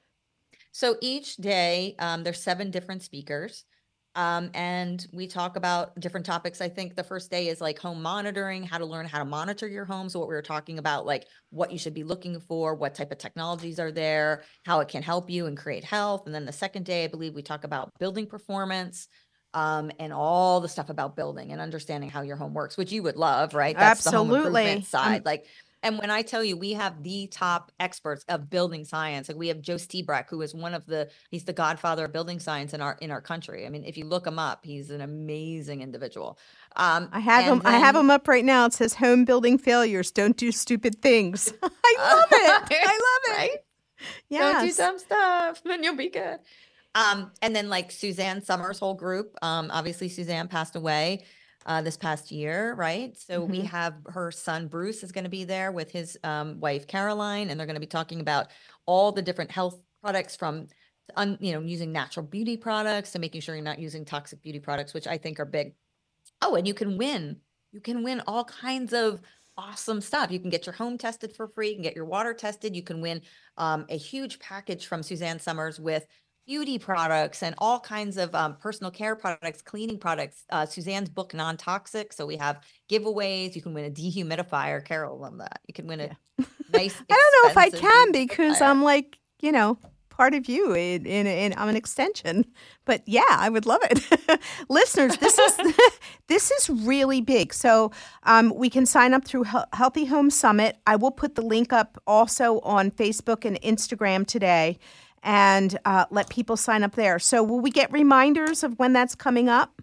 So each day, um, there's seven different speakers. Um, and we talk about different topics. I think the first day is like home monitoring, how to learn how to monitor your home. So what we were talking about, like what you should be looking for, what type of technologies are there, how it can help you and create health. And then the second day, I believe we talk about building performance, um, and all the stuff about building and understanding how your home works, which you would love, right? That's the home Absolutely. improvement side. I'm- Like, and when I tell you, we have the top experts of building science. Like we have Joe Stebreck, who is one of the, he's the godfather of building science in our, in our country. I mean, if you look him up, he's an amazing individual. Um, I have and them. I have then- them up right now. It says home building failures. Don't do stupid things. I love it. I love it. Right? Yes. Don't do dumb stuff, then you'll be good. Um, and then like Suzanne Summers' whole group, um, obviously Suzanne passed away uh, this past year, right? So we Mhm. have her son Bruce is going to be there with his um, wife Caroline, and they're going to be talking about all the different health products from, un, you know, using natural beauty products to making sure you're not using toxic beauty products, which I think are big. Oh, and you can win. You can win all kinds of awesome stuff. You can get your home tested for free. You can get your water tested. You can win um, a huge package from Suzanne Summers with beauty products and all kinds of um, personal care products, cleaning products. Uh, Suzanne's book, Non-Toxic. So we have giveaways. You can win a dehumidifier. Carol love that. You can win a nice. I don't know if I expensive can because dehumidifier. I'm like, you know, part of you in, in, in I'm an extension. But yeah, I would love it. Listeners, this is this is really big. So um, we can sign up through Hel- Healthy Home Summit. I will put the link up also on Facebook and Instagram today, and uh, let people sign up there. So will we get reminders of when that's coming up?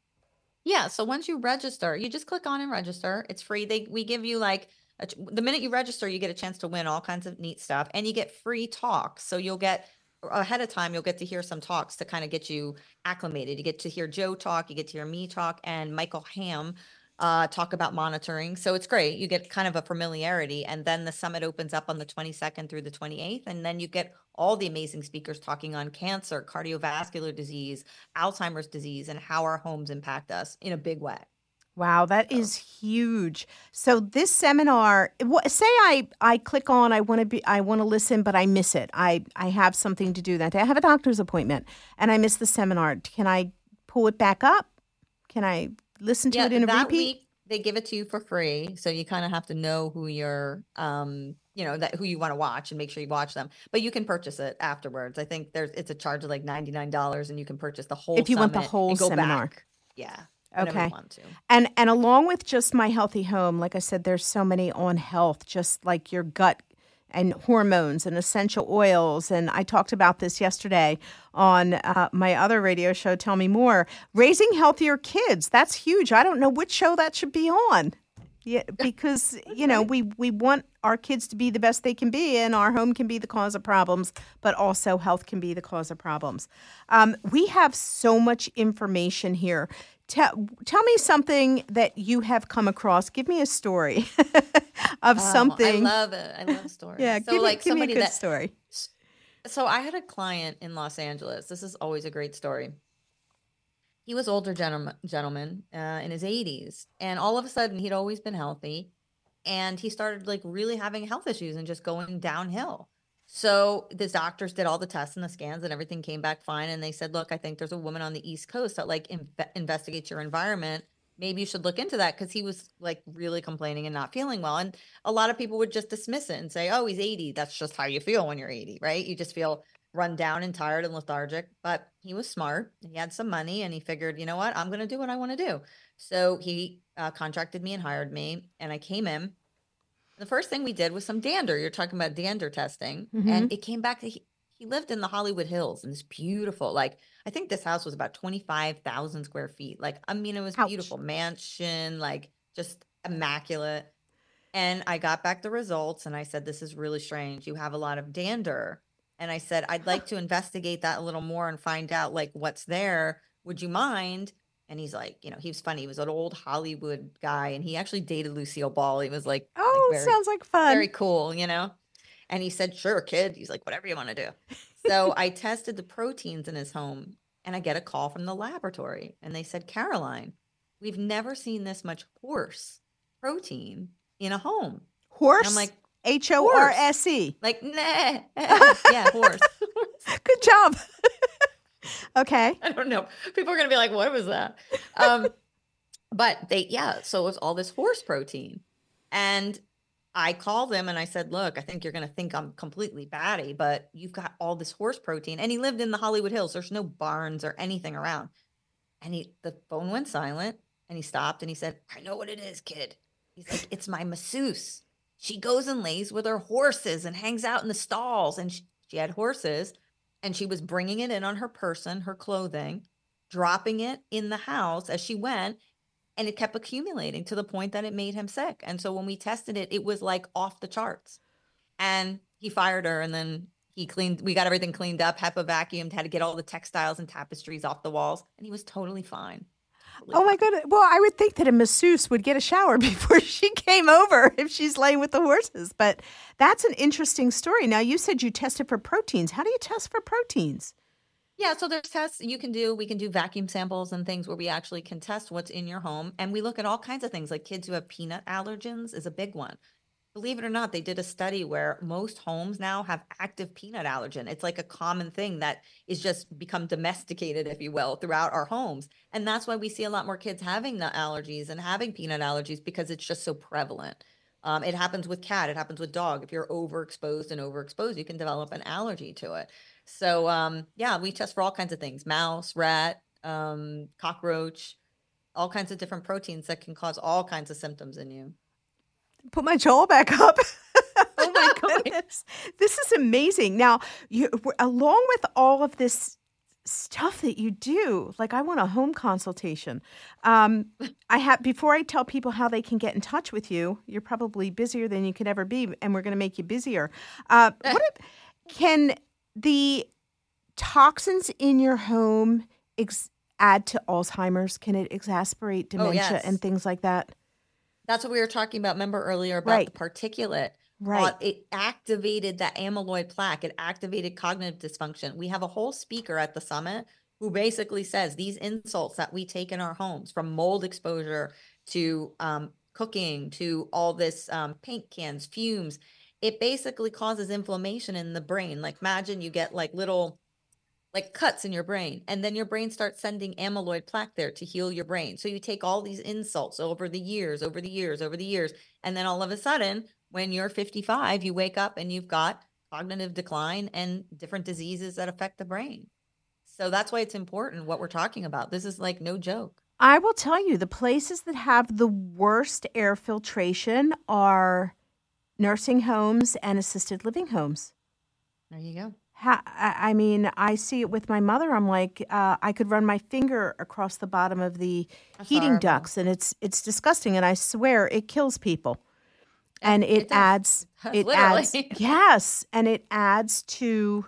Yeah. So once you register, you just click on and register. It's free. They we give you like a, ch- the minute you register, you get a chance to win all kinds of neat stuff, and you get free talks. So you'll get ahead of time, you'll get to hear some talks to kind of get you acclimated. You get to hear Joe talk, you get to hear me talk, and Michael Ham uh, talk about monitoring. So it's great. You get kind of a familiarity, and then the summit opens up on the twenty-second through the twenty-eighth, and then you get all the amazing speakers talking on cancer, cardiovascular disease, Alzheimer's disease, and how our homes impact us in a big way. Wow, that So- is huge. So this seminar, wha- say I, I click on, I want to be, I want to listen, but I miss it. I, I have something to do that day. I have a doctor's appointment and I miss the seminar. Can I pull it back up? Can I listen to it in a that repeat? week they give it to you for free, so you kind of have to know who you're, um, you know, that who you want to watch and make sure you watch them. But you can purchase it afterwards. I think there's it's a charge of like ninety-nine dollars, and you can purchase the whole If you want the summit whole and go seminar. back. Yeah. Whenever Okay. you want to. And and along with just My Healthy Home, like I said, there's so many on health, just like your gut and hormones and essential oils. And I talked about this yesterday on uh, my other radio show, Tell Me More. Raising healthier kids, that's huge. I don't know which show that should be on. Yeah, because, you know, we, we want our kids to be the best they can be, and our home can be the cause of problems, but also health can be the cause of problems. Um, we have so much information here. Tell, tell me something that you have come across. Give me a story of Oh, something. I love it. I love stories. yeah, So give, like me, give me a somebody good that story. So I had a client in Los Angeles. This is always a great story. He was older gentleman, gentleman uh, in his eighties, and all of a sudden he'd always been healthy, and he started like really having health issues and just going downhill. So the doctors did all the tests and the scans, and everything came back fine. And they said, "Look, I think there's a woman on the East Coast that like in- investigates your environment. Maybe you should look into that," because he was like really complaining and not feeling well. And a lot of people would just dismiss it and say, "Oh, he's eighty. That's just how you feel when you're eighty, right? You just feel run down and tired and lethargic." But he was smart. He had some money, and he figured, you know what? I'm going to do what I want to do. So he uh, contracted me and hired me, and I came in. The first thing we did was some dander. You're talking about dander testing, Mhm. and it came back to he, he lived in the Hollywood Hills, and it's beautiful. Like I think this house was about twenty-five thousand square feet. Like I mean, it was Ouch. beautiful mansion, like just immaculate. And I got back the results, and I said, "This is really strange. You have a lot of dander." And I said, "I'd like to investigate that a little more and find out like what's there. would you mind? And he's like, you know, he was funny. He was an old Hollywood guy, and he actually dated Lucille Ball. He was like, Oh, like very, sounds like fun. very cool, you know? And he said, sure, kid. He's like, whatever you want to do. So I tested the proteins in his home, and I get a call from the laboratory. And they said, Caroline, we've never seen this much horse protein in a home. Horse? And I'm like, H O R S E. like, nah. Yeah, horse. Good job. Okay. I don't know. People are going to be like, what was that? Um, but they, yeah, so it was all this horse protein. And I called him and I said, look, I think you're going to think I'm completely batty, but you've got all this horse protein. And he lived in the Hollywood Hills. There's no barns or anything around. And he, the phone went silent and he stopped and he said, I know what it is, kid. He's like, it's my masseuse. She goes and lays with her horses and hangs out in the stalls. And she, she had horses. And she was bringing it in on her person, her clothing, dropping it in the house as she went. And it kept accumulating to the point that it made him sick. And so when we tested it, it was like off the charts. And he fired her. And then he cleaned, we got everything cleaned up, HEPA vacuumed, had to get all the textiles and tapestries off the walls. And he was totally fine. Totally Oh my fine. goodness. Well, I would think that a masseuse would get a shower before she came over if she's laying with the horses. But that's an interesting story. Now, you said you tested for proteins. How do you test for proteins? Yeah, so there's tests you can do. We can do vacuum samples and things where we actually can test what's in your home. And we look at all kinds of things, like kids who have peanut allergens is a big one. Believe it or not, they did a study where most homes now have active peanut allergen. It's like a common thing that is just become domesticated, if you will, throughout our homes. And that's why we see a lot more kids having nut allergies and having peanut allergies, because it's just so prevalent. Um, it happens with cat, it happens with dog. If you're overexposed and overexposed, you can develop an allergy to it. So um, yeah, we test for all kinds of things: mouse, rat, um, cockroach, all kinds of different proteins that can cause all kinds of symptoms in you. Put my jaw back up. Oh my God. Goodness. This is amazing. Now, you, along with all of this stuff that you do, like I want a home consultation. Um, I have before I tell people how they can get in touch with you. You're probably busier than you could ever be, and we're going to make you busier. Uh, what if, can the toxins in your home ex- add to Alzheimer's? Can it exacerbate dementia yes. and things like that? That's what we were talking about. Remember earlier about Right. the particulate. Right. Uh, it activated that amyloid plaque. It activated cognitive dysfunction. We have a whole speaker at the summit who basically says these insults that we take in our homes, from mold exposure to um, cooking to all this um, paint cans, fumes, it basically causes inflammation in the brain. Like imagine you get like little like cuts in your brain, and then your brain starts sending amyloid plaque there to heal your brain. So you take all these insults over the years, over the years, over the years, and then all of a sudden, when you're fifty-five, you wake up and you've got cognitive decline and different diseases that affect the brain. So that's why it's important what we're talking about. This is like no joke. I will tell you, the places that have the worst air filtration are nursing homes and assisted living homes. There you go. Ha- I I mean, I see it with my mother. I'm like, uh, I could run my finger across the bottom of the That's heating horrible. ducts, and it's it's disgusting. And I swear, it kills people, and it, it does. adds It it does, adds literally. yes, and it adds to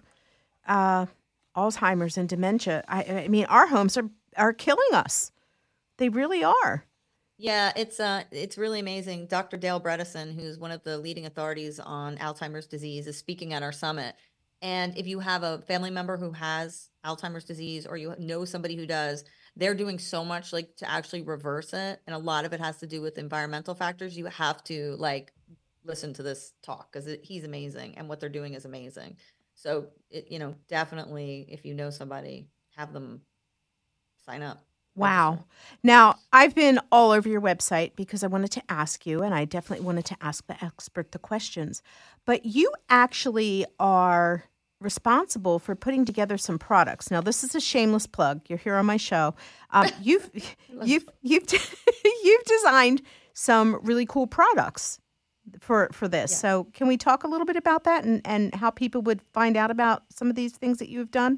uh, Alzheimer's and dementia. I, I mean, our homes are are killing us. They really are. Yeah, it's uh, it's really amazing. Doctor Dale Bredesen, who's one of the leading authorities on Alzheimer's disease, is speaking at our summit. And if you have a family member who has Alzheimer's disease, or you know somebody who does, they're doing so much like to actually reverse it. And a lot of it has to do with environmental factors. You have to like listen to this talk, because he's amazing and what they're doing is amazing. So, it, you know, definitely if you know somebody, have them sign up. Wow. register. Now, I've been all over your website because I wanted to ask you, and I definitely wanted to ask the expert the questions. But you actually are responsible for putting together some products. Now, this is a shameless plug. You're here on my show. Um, you've you've you've you've designed some really cool products for for this. Yeah. So, can we talk a little bit about that and and how people would find out about some of these things that you've done?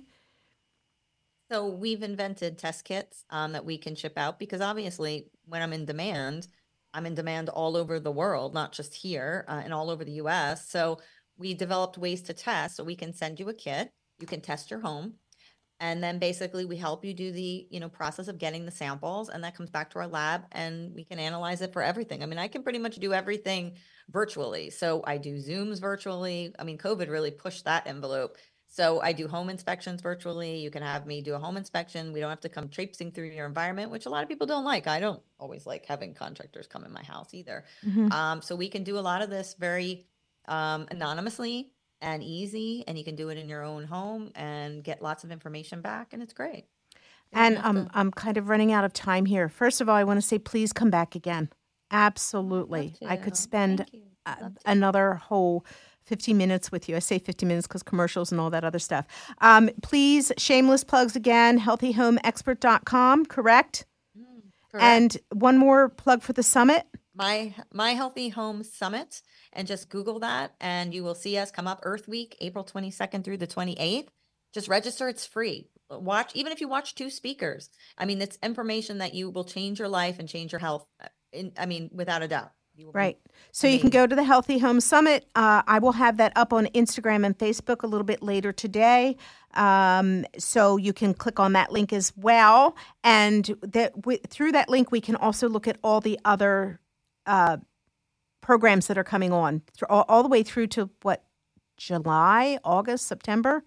So we've invented test kits um, that we can ship out, because obviously when I'm in demand, I'm in demand all over the world, not just here uh, and all over the U S. So we developed ways to test. So we can send you a kit. You can test your home. And then basically we help you do the, you know, process of getting the samples, and that comes back to our lab and we can analyze it for everything. I mean, I can pretty much do everything virtually. So I do Zooms virtually. I mean, COVID really pushed that envelope. So I do home inspections virtually. You can have me do a home inspection. We don't have to come traipsing through your environment, which a lot of people don't like. I don't always like having contractors come in my house either. Mhm. Um, so we can do a lot of this very um, anonymously and easy, and you can do it in your own home and get lots of information back, and it's great. You don't And have um, to- I'm kind of running out of time here. First of all, I want to say please come back again. Absolutely. Love I could to. spend Thank you. uh, Love to. another whole fifty minutes with you. I say fifty minutes because commercials and all that other stuff. Um, please, shameless plugs again, healthy home expert dot com, correct? Correct. And one more plug for the summit. my my healthy home summit, and just Google that and you will see us come up. Earth Week, April twenty-second through the twenty-eighth. Just register. It's free. Watch, even if you watch two speakers, I mean, it's information that you will change your life and change your health. In, I mean, without a doubt. You will be Right. So you can amazed. go to the Healthy Home Summit. Uh, I will have that up on Instagram and Facebook a little bit later today. Um, so you can click on that link as well. And that w- through that link, we can also look at all the other uh, programs that are coming on through, all, all the way through to what, July, August, September,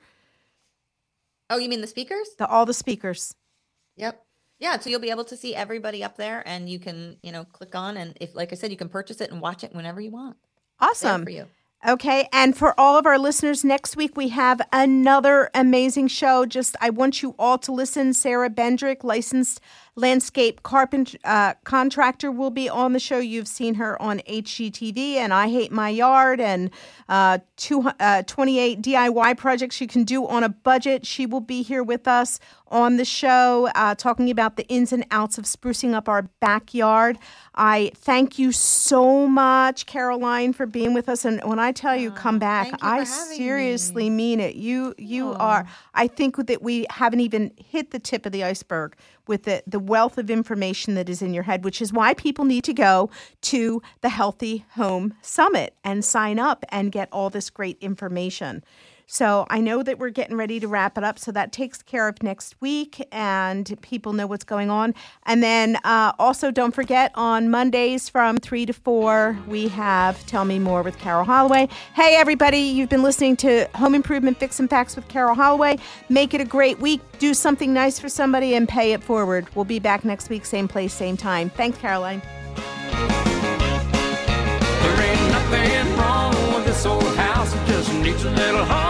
Oh, you mean the speakers? the all the speakers. Yep. Yeah. So you'll be able to see everybody up there, and you can, you know, click on, and if, like I said, you can purchase it and watch it whenever you want. There Awesome. for you. Okay, and for all of our listeners, next week we have another amazing show. Just, I want you all to listen. Sarah Bendrick, licensed landscape carpenter uh, contractor, will be on the show. You've seen her on H G T V and I Hate My Yard, and uh, two, uh, twenty-eight D I Y projects you can do on a budget. She will be here with us on the show, uh, talking about the ins and outs of sprucing up our backyard. I thank you so much, Caroline, for being with us. And when I tell you, come Aw, back, thank you I for having seriously me. mean it. You you Aw. are. I think that we haven't even hit the tip of the iceberg with the, the wealth of information that is in your head, which is why people need to go to the Healthy Home Summit and sign up and get all this great information. So I know that we're getting ready to wrap it up. So that takes care of next week, and people know what's going on. And then uh, also don't forget, on Mondays from three to four, we have Tell Me More with Carol Holloway. Hey, everybody, you've been listening to Home Improvement Fix and Facts with Carol Holloway. Make it a great week. Do something nice for somebody and pay it forward. We'll be back next week, same place, same time. Thanks, Caroline. There ain't nothing wrong with this old house. It just needs a little home.